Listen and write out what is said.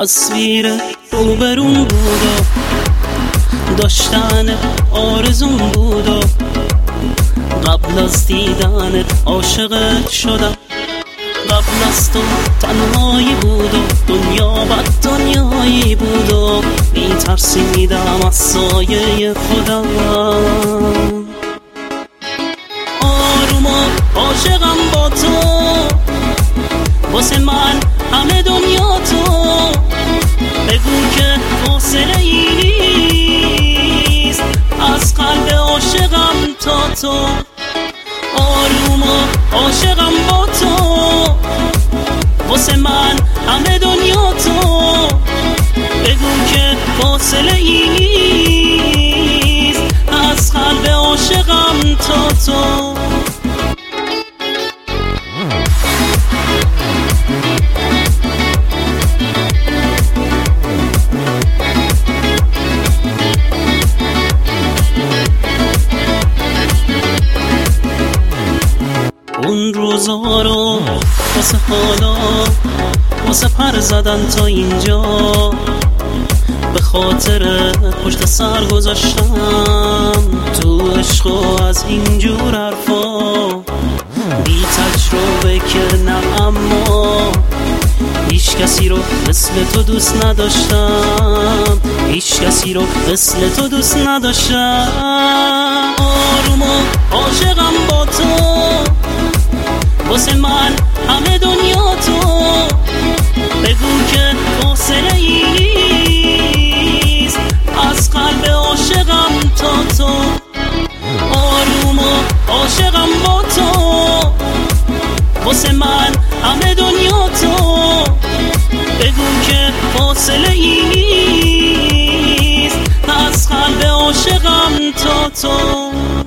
تصویر روبرون بود و داشتن آرزون بود و قبل از دیدنت عاشقت شدم. قبل از تو تنهایی بود و دنیا بد دنیایی بود و میترسیدم از سایه خودم. آروم و عاشقم با تو، واسه من همه دنیا تو. بگو که فاصله ای نیست از قلب عاشقم تا تو. آروم و عاشقم با تو، واسه من همه دنیا تو. بگو که فاصله ای نیست از قلب عاشقم تا تو. اون روزا رو واسه حالا، واسه پر زدن تا اینجا، به خاطر پشت سر گذاشتم تو عشق و از اینجور حرفا. بی تجربه که نه، اما هیچ کسی رو مثل تو دوست نداشتم، هیچ کسی رو مثل تو دوست نداشتم. آروم و عاشقم با تو، واسه من همه دنیا تو. بگو که فاصله ای نیست از قلب عاشقم تا تو. آروم و عاشقم با تو، واسه من همه دنیا تو. بگو که فاصله ای نیست از قلب عاشقم تا تو.